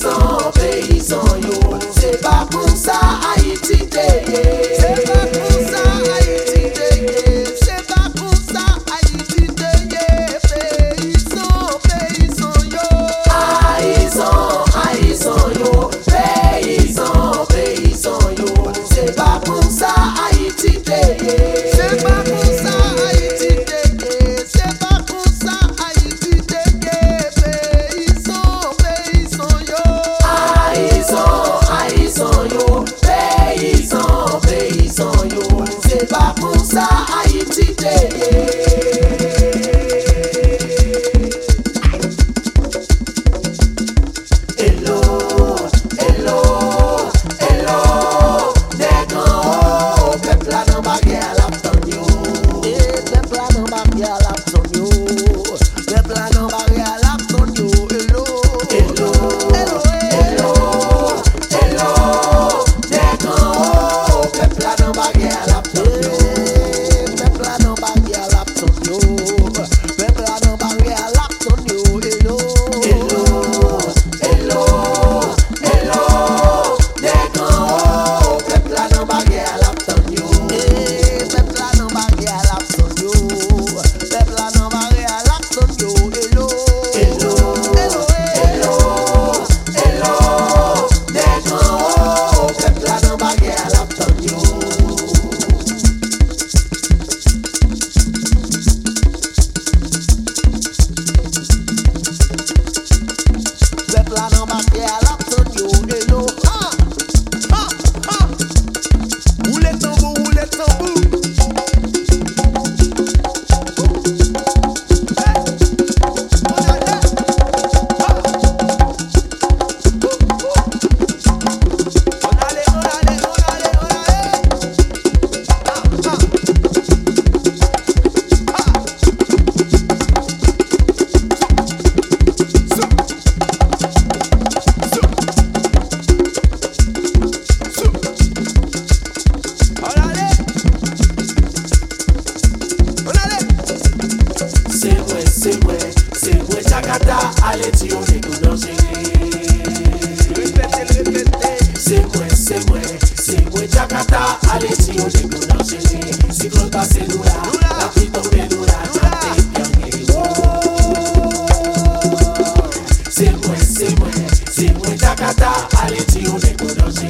paysan yo. C'est pas pour ça Haïti dégué. C'est pas pour ça Haïti dégué. C'est pas pour ça Haïti dégué. Paysan yo. Haïsan yo. Paysan yo. C'est pas pour ça Haïti dégué. C'est pas pour ça Haïti dégué. C'est pas pour ça Haïti dégué. Paysan yo. Haïsan yo. Paysan yo. C'est pas pour ça Haïti dégué. C'est moi Jakarta, allez tu on est tout danger. C'est moi Jakarta, allez tu on est tout danger. Si l'on passe nous là, la vie tombe nous là, c'est moi Jakarta, allez tu on est tout danger.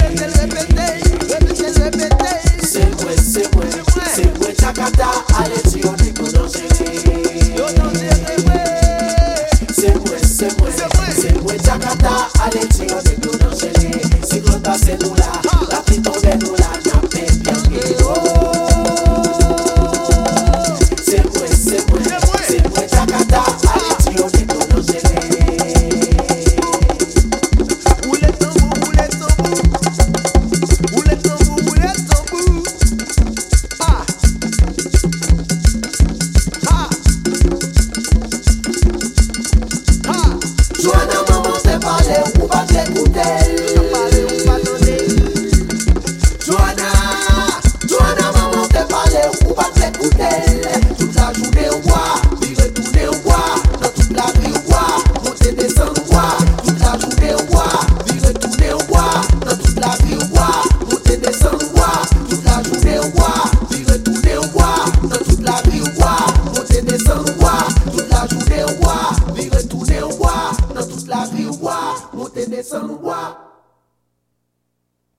C'est moi Jakarta, allez tu on est tout danger. C'est moi Jakarta, allez tu on est tout danger. Si l'on passe nous là, la vie tombe nous là, c'est moi Jakarta, allez tu on est tout danger. Joanna, maman, t'es parlé ou pas t'écouter? Joanna, maman, t'es parlé ou pas t'écouter? Toute la journée au bois, puis retourner au bois, dans toute la rue au bois, monter descendre au bois. Toute la journée au bois, puis retourner au bois, dans toute la rue au bois, monter descendre au bois. Toute la journée au bois, puis retourner au bois, dans toute la rue au bois, monter descendre au bois. Toute la journée au bois, puis retourner au bois, dans toute la rue au bois, monter descendre au bois.